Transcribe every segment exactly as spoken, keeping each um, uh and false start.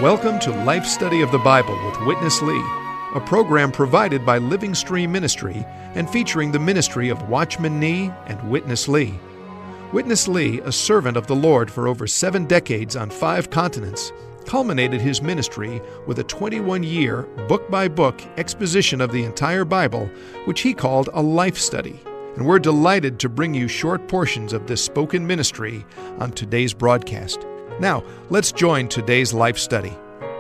Welcome to Life Study of the Bible with Witness Lee, a program provided by Living Stream Ministry and featuring the ministry of Watchman Nee and Witness Lee. Witness Lee, a servant of the Lord for over seven decades on five continents, culminated his ministry with a twenty-one-year, book-by-book exposition of the entire Bible, which he called a life study. And we're delighted to bring you short portions of this spoken ministry on today's broadcast. Now, let's join today's life study.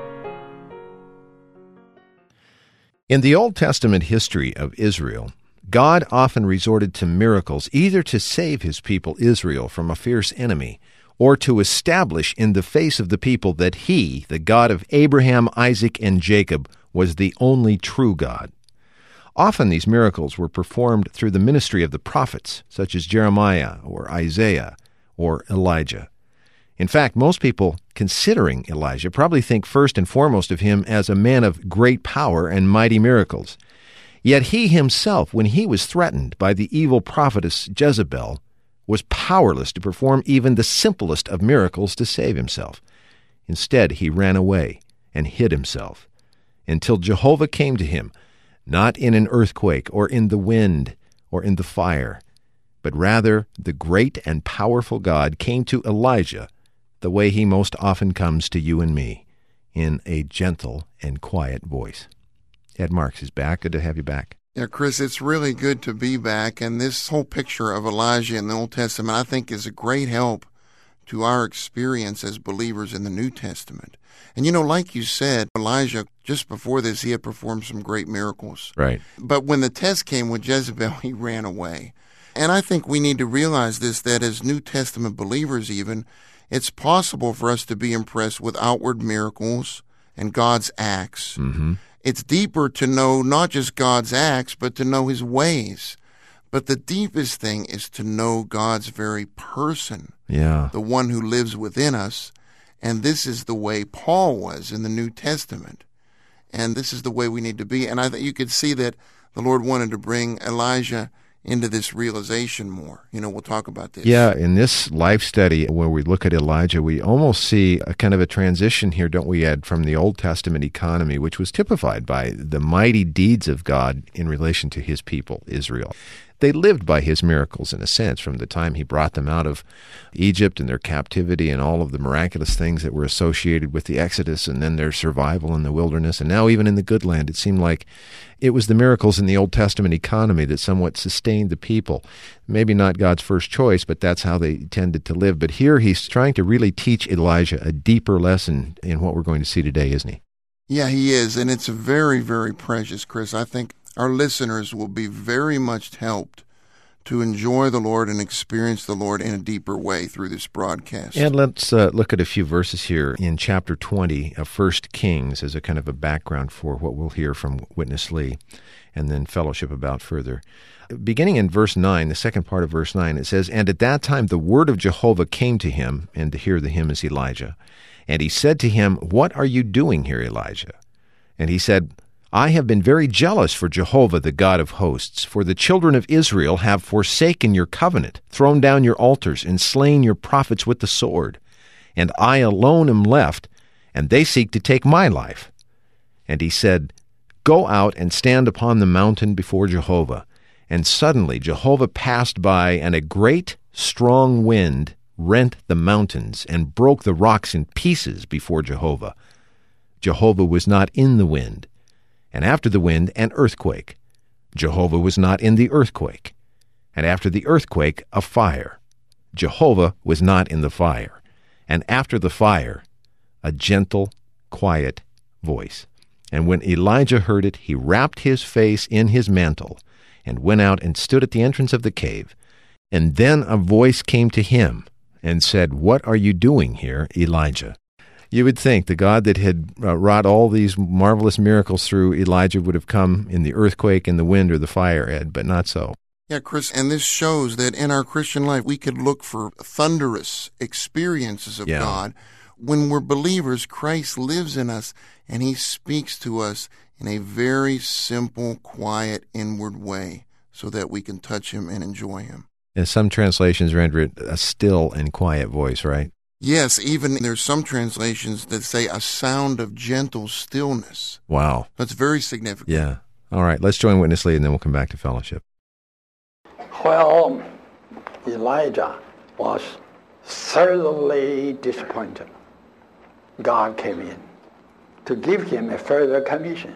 In the Old Testament history of Israel, God often resorted to miracles either to save his people Israel from a fierce enemy or to establish in the face of the people that he, the God of Abraham, Isaac, and Jacob, was the only true God. Often these miracles were performed through the ministry of the prophets, such as Jeremiah or Isaiah or Elijah. In fact, most people considering Elijah probably think first and foremost of him as a man of great power and mighty miracles. Yet he himself, when he was threatened by the evil prophetess Jezebel, was powerless to perform even the simplest of miracles to save himself. Instead, he ran away and hid himself until Jehovah came to him, not in an earthquake or in the wind or in the fire, but rather the great and powerful God came to Elijah the way he most often comes to you and me, in a gentle and quiet voice. Ed Marks is back. Good to have you back. Yeah, Chris, it's really good to be back, and this whole picture of Elijah in the Old Testament, I think, is a great help to our experience as believers in the New Testament. And, you know, like you said, Elijah, just before this, he had performed some great miracles. Right. But when the test came with Jezebel, he ran away. And I think we need to realize this, that as New Testament believers even, it's possible for us to be impressed with outward miracles and God's acts. Mm-hmm. It's deeper to know not just God's acts, but to know his ways. But the deepest thing is to know God's very person, yeah, the one who lives within us. And this is the way Paul was in the New Testament. And this is the way we need to be. And I think you could see that the Lord wanted to bring Elijah into this realization more. You know, we'll talk about this. Yeah, in this life study, where we look at Elijah, we almost see a kind of a transition here, don't we, Ed, from the Old Testament economy, which was typified by the mighty deeds of God in relation to his people, Israel. They lived by his miracles, in a sense, from the time he brought them out of Egypt and their captivity and all of the miraculous things that were associated with the Exodus and then their survival in the wilderness. And now even in the good land, it seemed like it was the miracles in the Old Testament economy that somewhat sustained the people. Maybe not God's first choice, but that's how they tended to live. But here he's trying to really teach Elijah a deeper lesson in what we're going to see today, isn't he? Yeah, he is. And it's very, very precious, Chris. I think our listeners will be very much helped to enjoy the Lord and experience the Lord in a deeper way through this broadcast. And let's uh, look at a few verses here in chapter twenty of First Kings as a kind of a background for what we'll hear from Witness Lee and then fellowship about further. Beginning in verse nine, the second part of verse nine, it says, "And at that time the word of Jehovah came to him," and here the him is Elijah, "and he said to him, 'What are you doing here, Elijah?' And he said, 'I have been very jealous for Jehovah, the God of hosts, for the children of Israel have forsaken your covenant, thrown down your altars, and slain your prophets with the sword. And I alone am left, and they seek to take my life.' And he said, 'Go out and stand upon the mountain before Jehovah.' And suddenly Jehovah passed by, and a great, strong wind rent the mountains and broke the rocks in pieces before Jehovah. Jehovah was not in the wind. And after the wind, an earthquake. Jehovah was not in the earthquake. And after the earthquake, a fire. Jehovah was not in the fire. And after the fire, a gentle, quiet voice. And when Elijah heard it, he wrapped his face in his mantle and went out and stood at the entrance of the cave. And then a voice came to him and said, 'What are you doing here, Elijah?'" You would think the God that had uh, wrought all these marvelous miracles through Elijah would have come in the earthquake, in the wind, or the fire, Ed, but not so. Yeah, Chris, and this shows that in our Christian life we could look for thunderous experiences of yeah. God. When we're believers, Christ lives in us, and he speaks to us in a very simple, quiet, inward way so that we can touch him and enjoy him. And some translations render it a still and quiet voice, right? Yes, even there's some translations that say a sound of gentle stillness. Wow. That's very significant. Yeah. All right, let's join Witness Lee, and then we'll come back to fellowship. Well, Elijah was thoroughly disappointed. God came in to give him a further commission.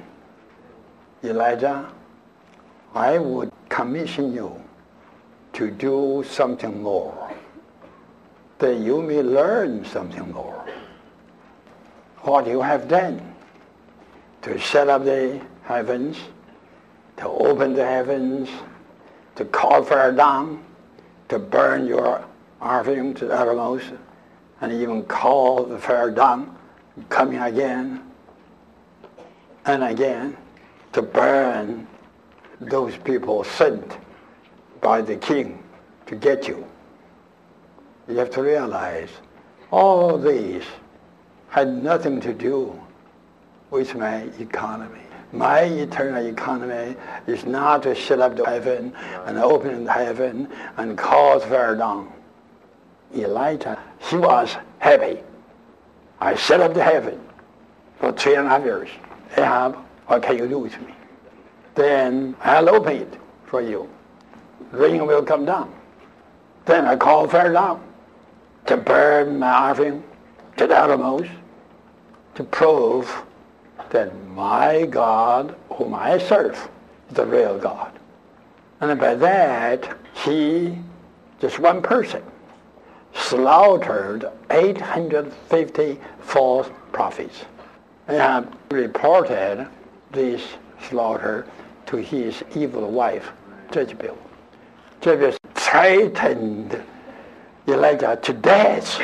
Elijah, I would commission you to do something more, that you may learn something more. What you have done to set up the heavens, to open the heavens, to call fire down, to burn your offering to the uttermost, and even call the fire down, coming again and again to burn those people sent by the king to get you. You have to realize all these had nothing to do with my economy. My eternal economy is not to shut up the heaven and open the heaven and cause fire down. Elijah, he was happy. I set up the heaven for three and a half years. Ahab, what can you do with me? Then I'll open it for you. Rain will come down. Then I call fire down to burn my offering to the uttermost, to prove that my God, whom I serve, is the real God. And by that, he, just one person, slaughtered eight hundred fifty false prophets. And have reported this slaughter to his evil wife, Jezebel. Jezebel threatened Elijah to death.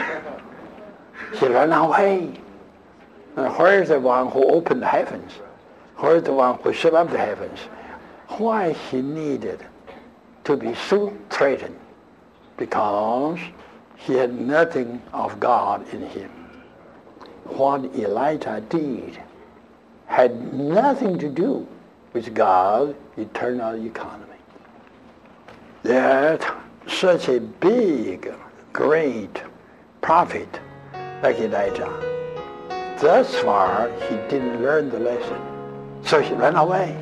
He ran away. And where is the one who opened the heavens? Where is the one who shut up the heavens? Why he needed to be so threatened? Because he had nothing of God in him. What Elijah did had nothing to do with God's eternal economy. That such a big, great prophet like Elijah, thus far he didn't learn the lesson, so he ran away.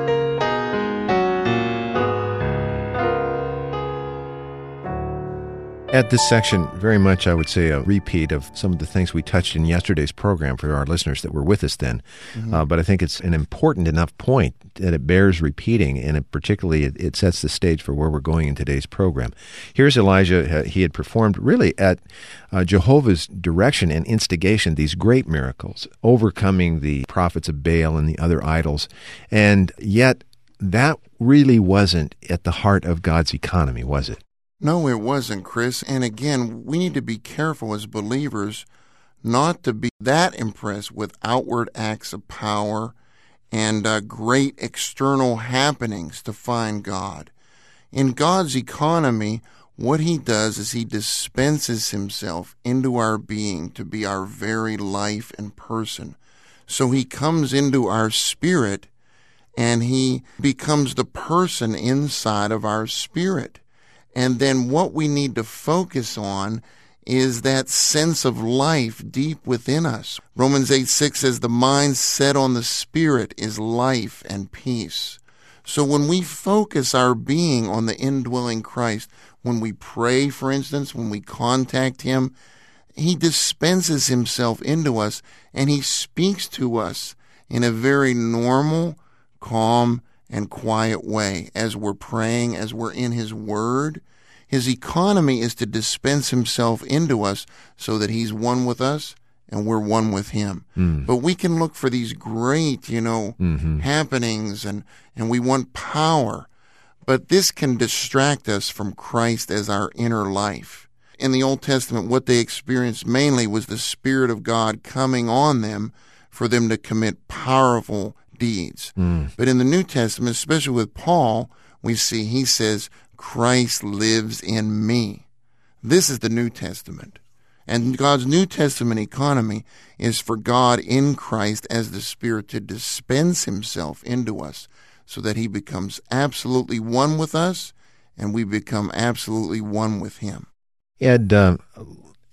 At this section, very much, I would say, a repeat of some of the things we touched in yesterday's program for our listeners that were with us then. Mm-hmm. Uh, but I think it's an important enough point that it bears repeating, and it particularly it, it sets the stage for where we're going in today's program. Here's Elijah. He had performed really at uh, Jehovah's direction and instigation these great miracles, overcoming the prophets of Baal and the other idols. And yet, that really wasn't at the heart of God's economy, was it? No, it wasn't, Chris. And again, we need to be careful as believers not to be that impressed with outward acts of power and uh, great external happenings to find God. In God's economy, what he does is he dispenses himself into our being to be our very life and person. So he comes into our spirit and he becomes the person inside of our spirit. And then what we need to focus on is that sense of life deep within us. Romans eight six says, the mind set on the Spirit is life and peace. So when we focus our being on the indwelling Christ, when we pray, for instance, when we contact him, he dispenses himself into us and he speaks to us in a very normal, calm, and quiet way as we're praying, as we're in his word. His economy is to dispense himself into us so that he's one with us and we're one with him. Mm. But we can look for these great, you know, mm-hmm. happenings and, and we want power. But this can distract us from Christ as our inner life. In the Old Testament, what they experienced mainly was the Spirit of God coming on them for them to commit powerful deeds. Mm. But in the New Testament, especially with Paul, we see he says, Christ lives in me. This is the New Testament. And God's New Testament economy is for God in Christ as the Spirit to dispense himself into us so that he becomes absolutely one with us and we become absolutely one with him. Ed, uh,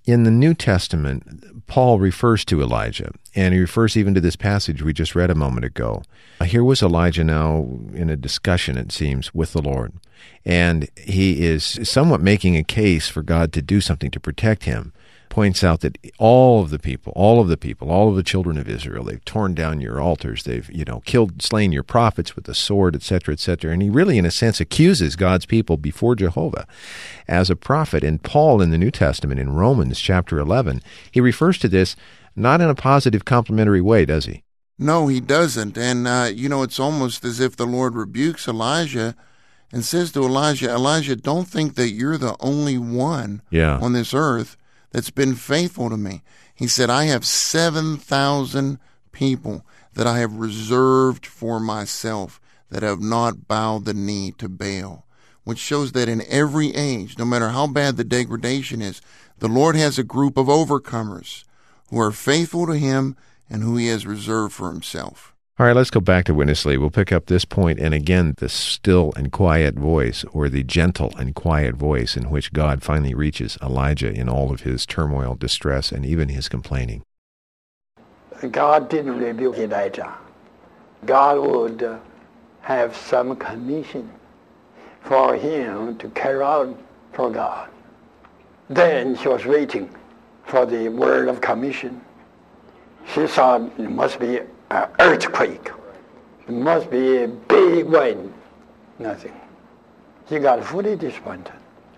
In the New Testament, Paul refers to Elijah, and he refers even to this passage we just read a moment ago. Here was Elijah now in a discussion, it seems, with the Lord, and he is somewhat making a case for God to do something to protect him. Points out that all of the people, all of the people, all of the children of Israel, they've torn down your altars, they've, you know, killed, slain your prophets with the sword, et cetera, et cetera. And he really, in a sense, accuses God's people before Jehovah as a prophet. And Paul in the New Testament, in Romans chapter eleven, he refers to this not in a positive, complimentary way, does he? No, he doesn't. And, uh, you know, it's almost as if the Lord rebukes Elijah and says to Elijah, Elijah, don't think that you're the only one yeah. on this earth that's been faithful to me. He said, I have seven thousand people that I have reserved for myself that have not bowed the knee to Baal, which shows that in every age, no matter how bad the degradation is, the Lord has a group of overcomers who are faithful to him and who he has reserved for himself. All right, let's go back to Witness Lee. We'll pick up this point, and again, the still and quiet voice, or the gentle and quiet voice in which God finally reaches Elijah in all of his turmoil, distress, and even his complaining. God didn't rebuke Elijah. God would uh, have some commission for him to carry out for God. Then he was waiting for the word of commission. She thought it must be an earthquake. It must be a big wind. Nothing. He got fully disappointed.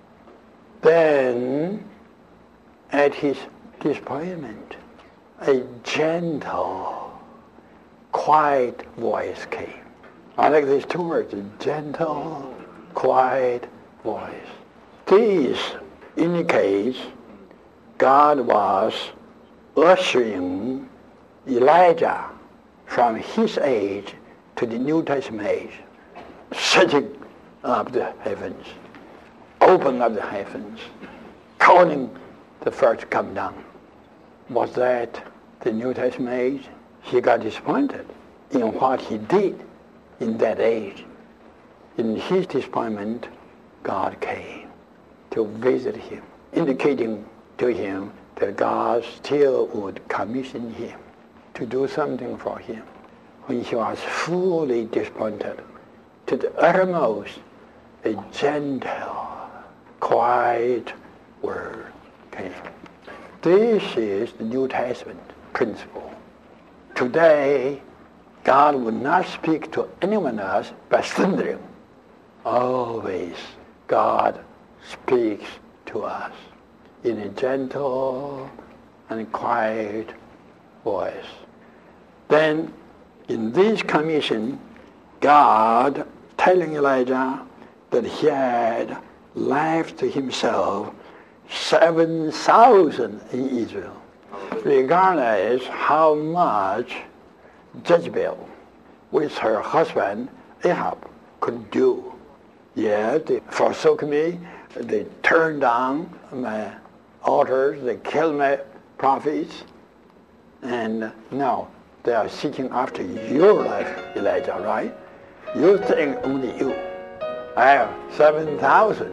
Then, at his disappointment, a gentle, quiet voice came. I like these two words, gentle, quiet voice. This indicates God was ushering Elijah from his age to the New Testament age, setting up the heavens, open up the heavens, calling the first to come down. Was that the New Testament age? He got disappointed in what he did in that age. In his disappointment, God came to visit him, indicating to him that God still would commission him to do something for him. When he was fully disappointed to the uttermost, a gentle, quiet word came. This is the New Testament principle. Today, God would not speak to anyone else by thundering. Always, God speaks to us in a gentle and quiet voice. Then, in this commission, God telling Elijah that he had left to himself seven thousand in Israel, regardless how much Jezebel with her husband Ahab could do. Yet they forsook me, they turned down my altars, they killed my prophets, and now they are seeking after your life, Elijah, right? You think only you. I have seven thousand.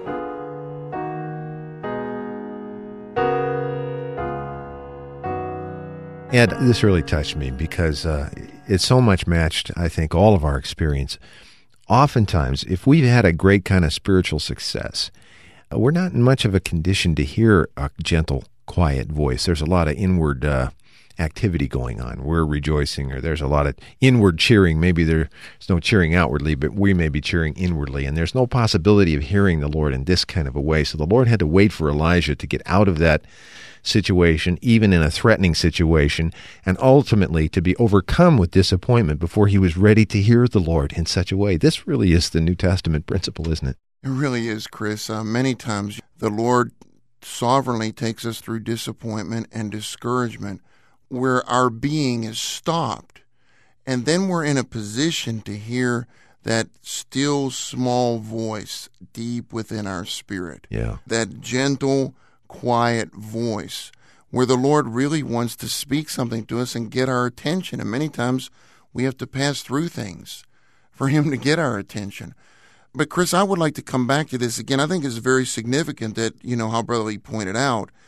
Ed, this really touched me because uh, it's so much matched, I think, all of our experience. Oftentimes, if we've had a great kind of spiritual success, we're not in much of a condition to hear a gentle, quiet voice. There's a lot of inward uh, activity going on. We're rejoicing, or there's a lot of inward cheering. Maybe there's no cheering outwardly, but we may be cheering inwardly, and there's no possibility of hearing the Lord in this kind of a way. So the Lord had to wait for Elijah to get out of that situation, even in a threatening situation, and ultimately to be overcome with disappointment before he was ready to hear the Lord in such a way. This really is the New Testament principle, isn't it? It really is, Chris. Uh, many times the Lord sovereignly takes us through disappointment and discouragement where our being is stopped, and then we're in a position to hear that still small voice deep within our spirit. Yeah. That gentle, quiet voice where the Lord really wants to speak something to us and get our attention. And many times we have to pass through things for him to get our attention. But Chris, I would like to come back to this again. I think it's very significant that, you know, how Brother Lee pointed out,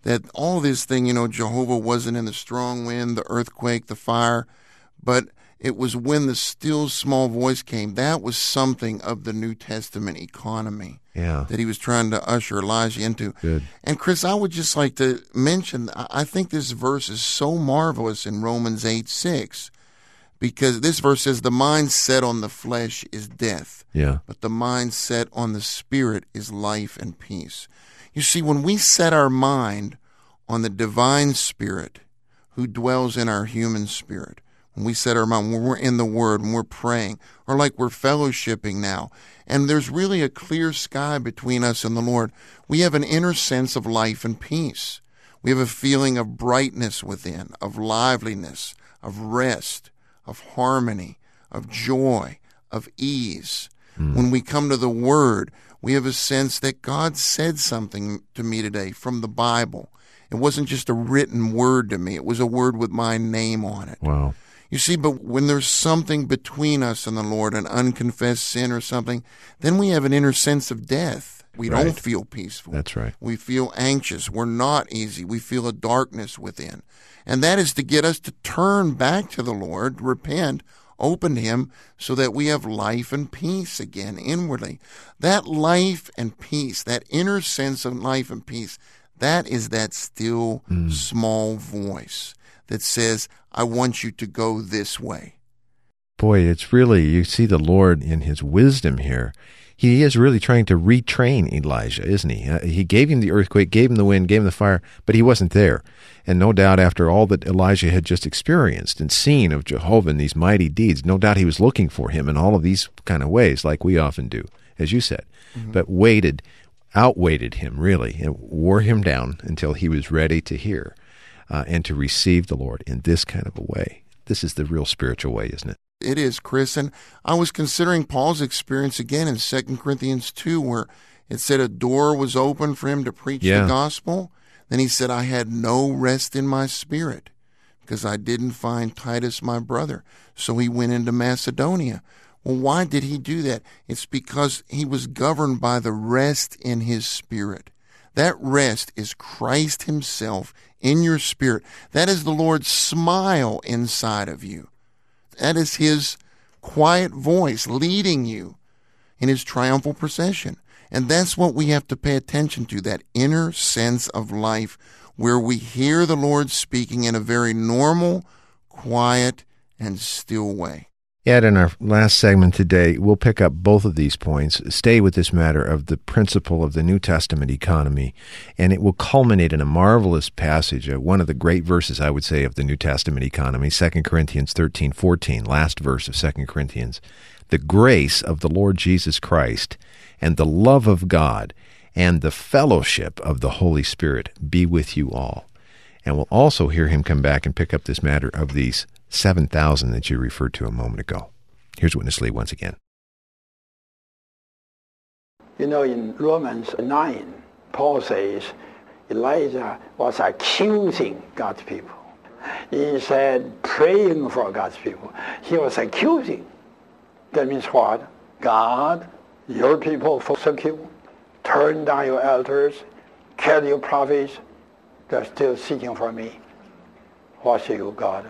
that all this thing, you know, Jehovah wasn't in the strong wind, the earthquake, the fire, but it was when the still small voice came. That was something of the New Testament economy Yeah. that he was trying to usher Elijah into. Good. And Chris, I would just like to mention, I think this verse is so marvelous in Romans eight six, because this verse says, the mind set on the flesh is death, Yeah. but the mind set on the spirit is life and peace. You see, when we set our mind on the divine spirit who dwells in our human spirit, when we set our mind, when we're in the Word, when we're praying, or like we're fellowshipping now, and there's really a clear sky between us and the Lord, we have an inner sense of life and peace. We have a feeling of brightness within, of liveliness, of rest, of harmony, of joy, of ease. Mm. When we come to the Word, we have a sense that God said something to me today from the Bible. It wasn't just a written word to me. It was a word with my name on it. Wow. You see, but when there's something between us and the Lord, an unconfessed sin or something, then we have an inner sense of death. We Right. don't feel peaceful. That's right. We feel anxious. We're not easy. We feel a darkness within. And that is to get us to turn back to the Lord, repent, open to Him, so that we have life and peace again inwardly. That life and peace, that inner sense of life and peace, that is that still mm. small voice that says, I want you to go this way. Boy, it's really, you see the Lord in His wisdom here. He is really trying to retrain Elijah, isn't he? Uh, he gave him the earthquake, gave him the wind, gave him the fire, but he wasn't there. And no doubt after all that Elijah had just experienced and seen of Jehovah in these mighty deeds, no doubt he was looking for him in all of these kind of ways, like we often do, as you said, mm-hmm. but waited, outweighted him really, and wore him down until he was ready to hear uh, and to receive the Lord in this kind of a way. This is the real spiritual way, isn't it? It is, Chris. And I was considering Paul's experience again in Second Corinthians two, where it said a door was open for him to preach yeah. the gospel. Then he said, I had no rest in my spirit because I didn't find Titus, my brother. So he went into Macedonia. Well, why did he do that? It's because he was governed by the rest in his spirit. That rest is Christ Himself in your spirit. That is the Lord's smile inside of you. That is His quiet voice leading you in His triumphal procession. And that's what we have to pay attention to, that inner sense of life where we hear the Lord speaking in a very normal, quiet, and still way. Yet in our last segment today, we'll pick up both of these points, stay with this matter of the principle of the New Testament economy, and it will culminate in a marvelous passage, uh, one of the great verses, I would say, of the New Testament economy, Second Corinthians thirteen fourteen, last verse of Second Corinthians. The grace of the Lord Jesus Christ and the love of God and the fellowship of the Holy Spirit be with you all. And we'll also hear him come back and pick up this matter of these seven thousand that you referred to a moment ago. Here's Witness Lee once again. You know, in Romans nine, Paul says Elijah was accusing God's people. He said praying for God's people. He was accusing. That means what? God, your people forsake you, turn down your elders, kill your prophets. They're still seeking for me. What say you, God?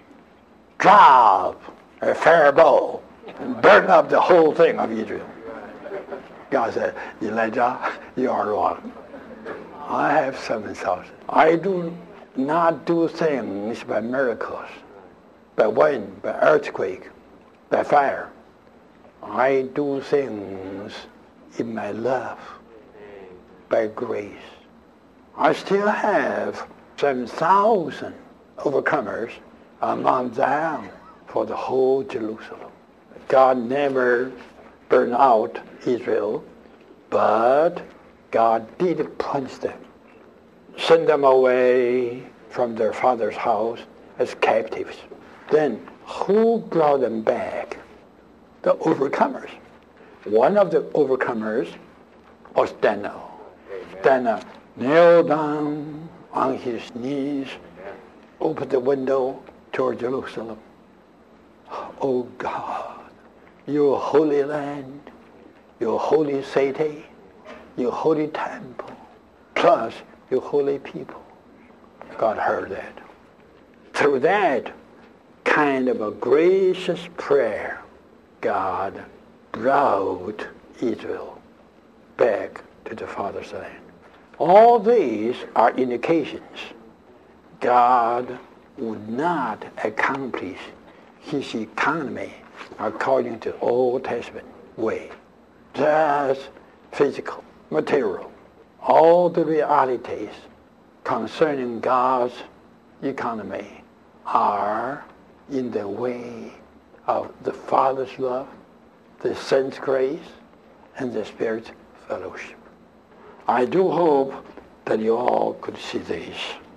Drop a fireball and burn up the whole thing of Israel. God said, Elijah, you are wrong. I have seven thousand. I do not do things by miracles, by wind, by earthquake, by fire. I do things in my love, by grace. I still have seven thousand overcomers among them for the whole Jerusalem. God never burned out Israel, but God did punish them, send them away from their father's house as captives. Then who brought them back? The overcomers. One of the overcomers was Daniel. Daniel knelt down on his knees, opened the window toward Jerusalem. Oh God, your holy land, your holy city, your holy temple, plus your holy people. God heard that. Through that kind of a gracious prayer, God brought Israel back to the Father's land. All these are indications God would not accomplish his economy according to the Old Testament way. Just physical, material. All the realities concerning God's economy are in the way of the Father's love, the Son's grace, and the Spirit's fellowship. I do hope that you all could see this.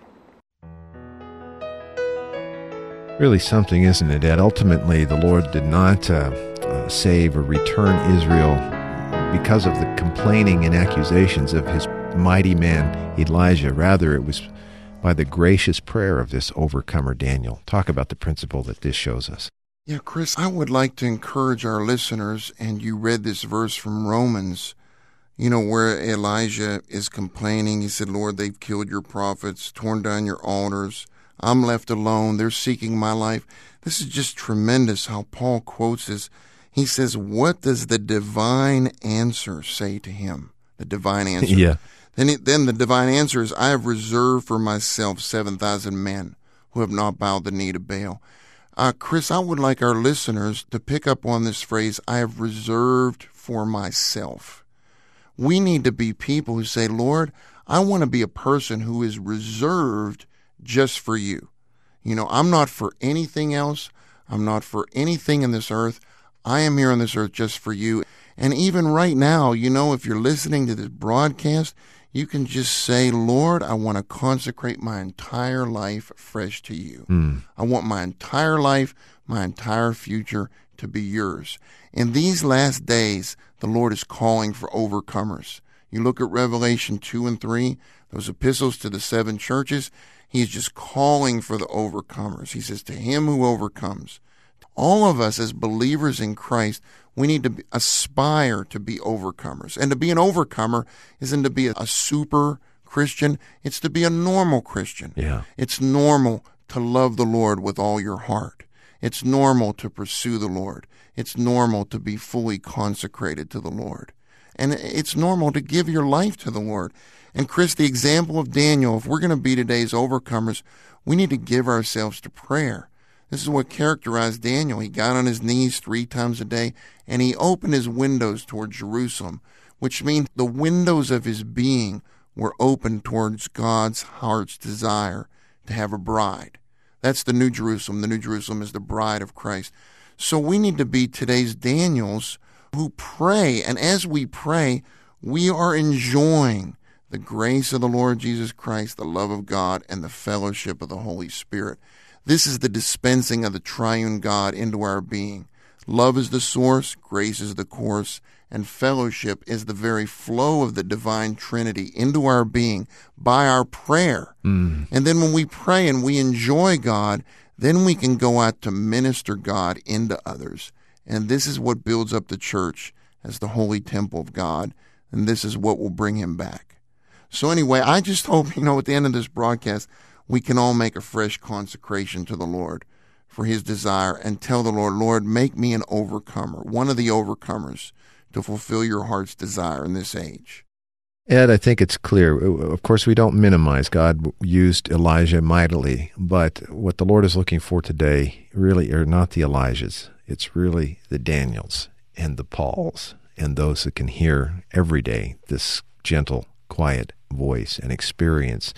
Really something, isn't it, Ed? Ultimately, the Lord did not uh, uh, save or return Israel because of the complaining and accusations of his mighty man Elijah. Rather, it was by the gracious prayer of this overcomer Daniel. Talk about the principle that this shows us. Yeah, Chris, I would like to encourage our listeners, and you read this verse from Romans, you know, where Elijah is complaining. He said, Lord, they've killed your prophets, torn down your altars. I'm left alone. They're seeking my life. This is just tremendous how Paul quotes this. He says, what does the divine answer say to him? The divine answer. Yeah. Then, it, then the divine answer is, I have reserved for myself seven thousand men who have not bowed the knee to Baal. Uh, Chris, I would like our listeners to pick up on this phrase, I have reserved for myself. We need to be people who say, Lord, I want to be a person who is reserved just for you. You know, I'm not for anything else. I'm not for anything in this earth. I am here on this earth just for you. And even right now, you know, if you're listening to this broadcast, you can just say, Lord, I want to consecrate my entire life fresh to you. Mm. I want my entire life, my entire future to be yours. In these last days, the Lord is calling for overcomers. You look at Revelation two and three, those epistles to the seven churches, He's just calling for the overcomers. He says, to him who overcomes. All of us as believers in Christ, we need to aspire to be overcomers. And to be an overcomer isn't to be a super Christian. It's to be a normal Christian. Yeah. It's normal to love the Lord with all your heart. It's normal to pursue the Lord. It's normal to be fully consecrated to the Lord. And it's normal to give your life to the Lord. And Chris, the example of Daniel, if we're going to be today's overcomers, we need to give ourselves to prayer. This is what characterized Daniel. He got on his knees three times a day, and he opened his windows toward Jerusalem, which means the windows of his being were open towards God's heart's desire to have a bride. That's the New Jerusalem. The New Jerusalem is the bride of Christ. So we need to be today's Daniels who pray, and as we pray, we are enjoying the grace of the Lord Jesus Christ, the love of God, and the fellowship of the Holy Spirit. This is the dispensing of the triune God into our being. Love is the source, grace is the course, and fellowship is the very flow of the divine Trinity into our being by our prayer. Mm. And then when we pray and we enjoy God, then we can go out to minister God into others. And this is what builds up the church as the holy temple of God, and this is what will bring him back. So anyway, I just hope, you know, at the end of this broadcast, we can all make a fresh consecration to the Lord for his desire and tell the Lord, Lord, make me an overcomer, one of the overcomers to fulfill your heart's desire in this age. Ed, I think it's clear. Of course, we don't minimize. God used Elijah mightily, but what the Lord is looking for today really are not the Elijahs. It's really the Daniels and the Pauls and those that can hear every day this gentle, quiet voice and experience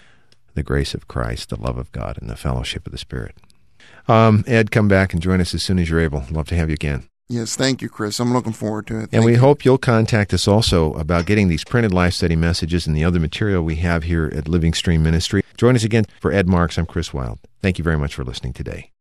the grace of Christ, the love of God, and the fellowship of the Spirit. Um, Ed, come back and join us as soon as you're able. Love to have you again. Yes, thank you, Chris. I'm looking forward to it. Thank and we you. hope you'll contact us also about getting these printed life study messages and the other material we have here at Living Stream Ministry. Join us again. For Ed Marks, I'm Chris Wilde. Thank you very much for listening today.